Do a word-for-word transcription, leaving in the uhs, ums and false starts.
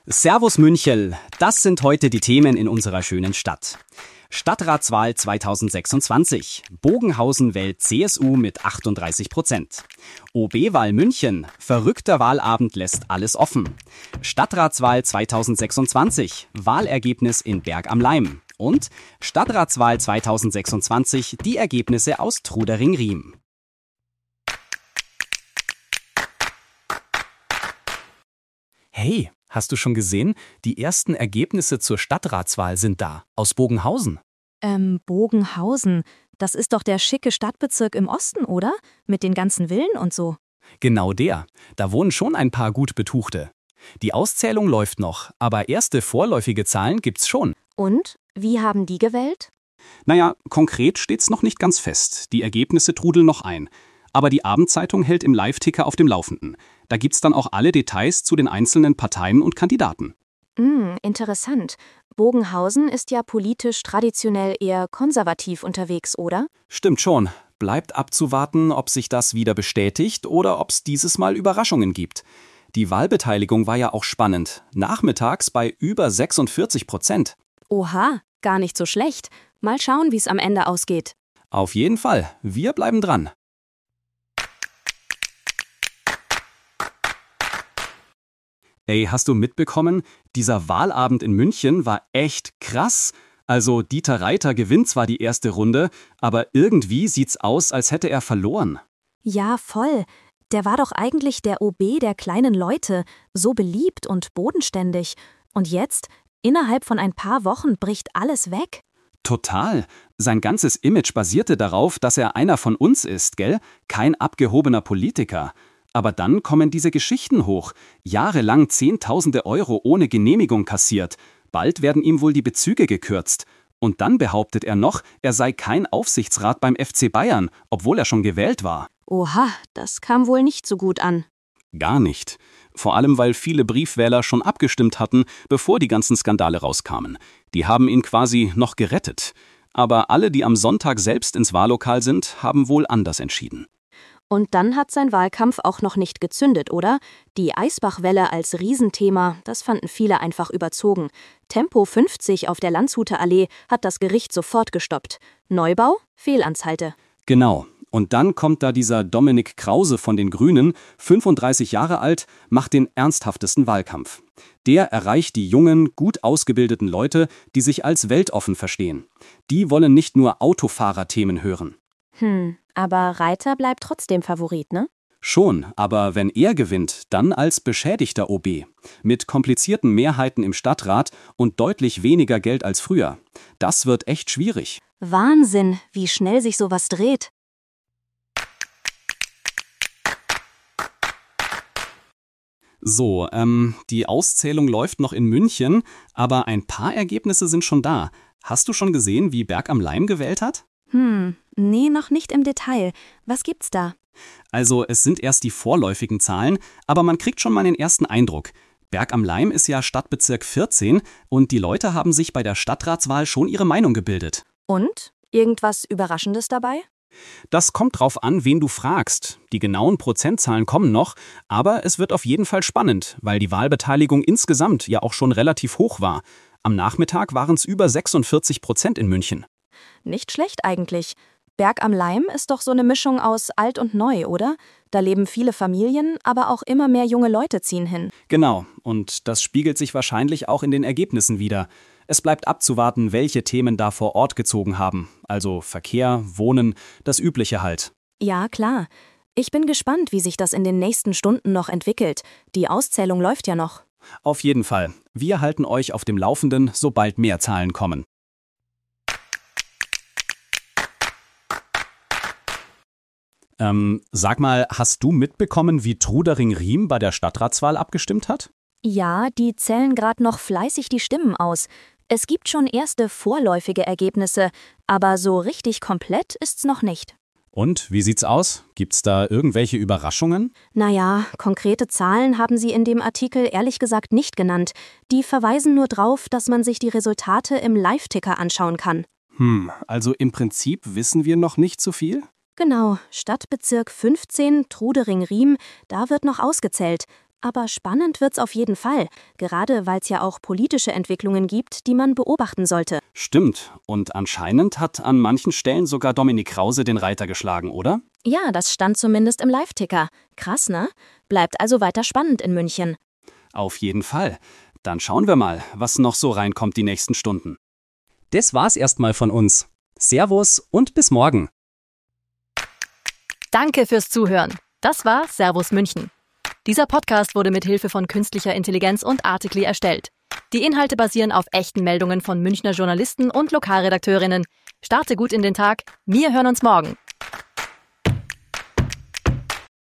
Servus München, das sind heute die Themen in unserer schönen Stadt. Stadtratswahl zweitausendsechsundzwanzig. Bogenhausen wählt C S U mit achtunddreißig Prozent. O B-Wahl München. Verrückter Wahlabend lässt alles offen. Stadtratswahl zweitausendsechsundzwanzig. Wahlergebnis in Berg am Laim. Und Stadtratswahl zweitausendsechsundzwanzig. Die Ergebnisse aus Trudering-Riem. Hey, hast du schon gesehen? Die ersten Ergebnisse zur Stadtratswahl sind da, aus Bogenhausen. Ähm, Bogenhausen. Das ist doch der schicke Stadtbezirk im Osten, oder? Mit den ganzen Villen und so. Genau der. Da wohnen schon ein paar gut Betuchte. Die Auszählung läuft noch, aber erste vorläufige Zahlen gibt's schon. Und? Wie haben die gewählt? Naja, konkret steht's noch nicht ganz fest. Die Ergebnisse trudeln noch ein. Aber die Abendzeitung hält im Live-Ticker auf dem Laufenden. Da gibt's dann auch alle Details zu den einzelnen Parteien und Kandidaten. Hm, interessant. Bogenhausen ist ja politisch traditionell eher konservativ unterwegs, oder? Stimmt schon. Bleibt abzuwarten, ob sich das wieder bestätigt oder ob's dieses Mal Überraschungen gibt. Die Wahlbeteiligung war ja auch spannend. Nachmittags bei über sechsundvierzig Prozent. Oha, gar nicht so schlecht. Mal schauen, wie's am Ende ausgeht. Auf jeden Fall. Wir bleiben dran. Ey, hast du mitbekommen? Dieser Wahlabend in München war echt krass. Also Dieter Reiter gewinnt zwar die erste Runde, aber irgendwie sieht's aus, als hätte er verloren. Ja, voll. Der war doch eigentlich der O B der kleinen Leute, so beliebt und bodenständig. Und jetzt, innerhalb von ein paar Wochen, bricht alles weg. Total. Sein ganzes Image basierte darauf, dass er einer von uns ist, gell? Kein abgehobener Politiker. Aber dann kommen diese Geschichten hoch. Jahrelang Zehntausende Euro ohne Genehmigung kassiert. Bald werden ihm wohl die Bezüge gekürzt. Und dann behauptet er noch, er sei kein Aufsichtsrat beim F C Bayern, obwohl er schon gewählt war. Oha, das kam wohl nicht so gut an. Gar nicht. Vor allem, weil viele Briefwähler schon abgestimmt hatten, bevor die ganzen Skandale rauskamen. Die haben ihn quasi noch gerettet. Aber alle, die am Sonntag selbst ins Wahllokal sind, haben wohl anders entschieden. Und dann hat sein Wahlkampf auch noch nicht gezündet, oder? Die Eisbachwelle als Riesenthema, das fanden viele einfach überzogen. Tempo fünfzig auf der Landshuter Allee hat das Gericht sofort gestoppt. Neubau? Fehlanzeige. Genau. Und dann kommt da dieser Dominik Krause von den Grünen, fünfunddreißig Jahre alt, macht den ernsthaftesten Wahlkampf. Der erreicht die jungen, gut ausgebildeten Leute, die sich als weltoffen verstehen. Die wollen nicht nur Autofahrerthemen hören. Hm, aber Reiter bleibt trotzdem Favorit, ne? Schon, aber wenn er gewinnt, dann als beschädigter O B. Mit komplizierten Mehrheiten im Stadtrat und deutlich weniger Geld als früher. Das wird echt schwierig. Wahnsinn, wie schnell sich sowas dreht. So, ähm, die Auszählung läuft noch in München, aber ein paar Ergebnisse sind schon da. Hast du schon gesehen, wie Berg am Laim gewählt hat? Hm, nee, noch nicht im Detail. Was gibt's da? Also, es sind erst die vorläufigen Zahlen, aber man kriegt schon mal den ersten Eindruck. Berg am Laim ist ja Stadtbezirk vierzehn und die Leute haben sich bei der Stadtratswahl schon ihre Meinung gebildet. Und? Irgendwas Überraschendes dabei? Das kommt drauf an, wen du fragst. Die genauen Prozentzahlen kommen noch, aber es wird auf jeden Fall spannend, weil die Wahlbeteiligung insgesamt ja auch schon relativ hoch war. Am Nachmittag waren es über sechsundvierzig Prozent in München. Nicht schlecht eigentlich. Berg am Laim ist doch so eine Mischung aus alt und neu, oder? Da leben viele Familien, aber auch immer mehr junge Leute ziehen hin. Genau, und das spiegelt sich wahrscheinlich auch in den Ergebnissen wider. Es bleibt abzuwarten, welche Themen da vor Ort gezogen haben. Also Verkehr, Wohnen, das Übliche halt. Ja, klar. Ich bin gespannt, wie sich das in den nächsten Stunden noch entwickelt. Die Auszählung läuft ja noch. Auf jeden Fall. Wir halten euch auf dem Laufenden, sobald mehr Zahlen kommen. Ähm, sag mal, hast du mitbekommen, wie Trudering-Riem bei der Stadtratswahl abgestimmt hat? Ja, die zählen gerade noch fleißig die Stimmen aus. Es gibt schon erste vorläufige Ergebnisse, aber so richtig komplett ist's noch nicht. Und, wie sieht's aus? Gibt's da irgendwelche Überraschungen? Naja, konkrete Zahlen haben sie in dem Artikel ehrlich gesagt nicht genannt. Die verweisen nur drauf, dass man sich die Resultate im Live-Ticker anschauen kann. Hm, also im Prinzip wissen wir noch nicht so viel? Genau, Stadtbezirk fünfzehn, Trudering-Riem, da wird noch ausgezählt. Aber spannend wird's auf jeden Fall, gerade weil es ja auch politische Entwicklungen gibt, die man beobachten sollte. Stimmt. Und anscheinend hat an manchen Stellen sogar Dominik Krause den Reiter geschlagen, oder? Ja, das stand zumindest im Live-Ticker. Krass, ne? Bleibt also weiter spannend in München. Auf jeden Fall. Dann schauen wir mal, was noch so reinkommt die nächsten Stunden. Das war's erstmal von uns. Servus und bis morgen. Danke fürs Zuhören. Das war Servus München. Dieser Podcast wurde mit Hilfe von künstlicher Intelligenz und Articly erstellt. Die Inhalte basieren auf echten Meldungen von Münchner Journalisten und Lokalredakteurinnen. Starte gut in den Tag. Wir hören uns morgen.